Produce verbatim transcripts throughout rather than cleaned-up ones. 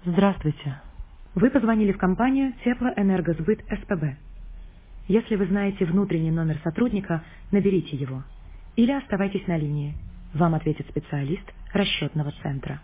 Здравствуйте. Вы позвонили в компанию Теплоэнергосбыт СПБ. Если вы знаете внутренний номер сотрудника, наберите его. Или оставайтесь на линии. Вам ответит специалист расчетного центра.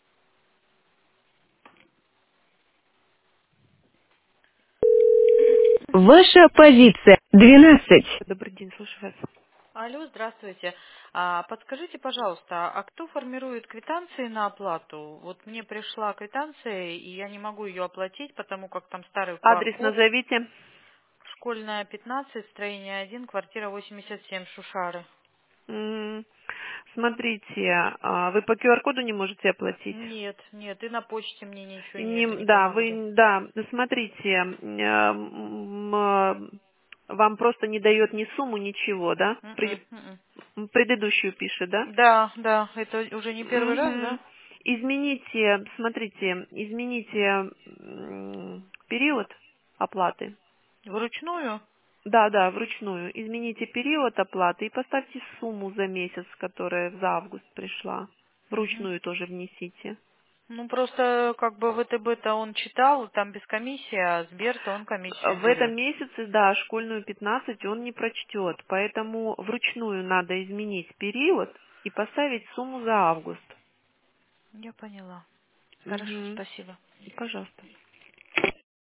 Ваша позиция двенадцать. Добрый день, слушаю вас. Алло, здравствуйте. А, подскажите, пожалуйста, а кто формирует квитанции на оплату? Вот мне пришла квитанция, и я не могу ее оплатить, потому как там старый Q Адрес R-код. назовите. Школьная пятнадцать, строение один, квартира восемьдесят семь, Шушары. М, Смотрите, а, вы по Q R-коду не можете оплатить? Нет, нет, и на почте мне ничего нету, Не- ни по да, мамке. вы, да, смотрите, м, м, э, вам просто не дает ни сумму, ничего, да? М-м, При- м-м. м, предыдущую пишет, да? Да, да, это уже не первый раз, Мгм. да? Измените, смотрите, измените м, период оплаты. Вручную? Да, да, вручную. Измените период оплаты и поставьте сумму за месяц, которая за август пришла. Мгм. Вручную тоже внесите. Ну, просто как бы вэ тэ бэ-то он читал, там без комиссии, а Сбер-то он Э, комиссию В этом берет. месяце, да, школьную пятнадцать он не прочтет, поэтому вручную надо изменить период и поставить сумму за август. Я поняла. Хорошо, Угу. спасибо. Пожалуйста.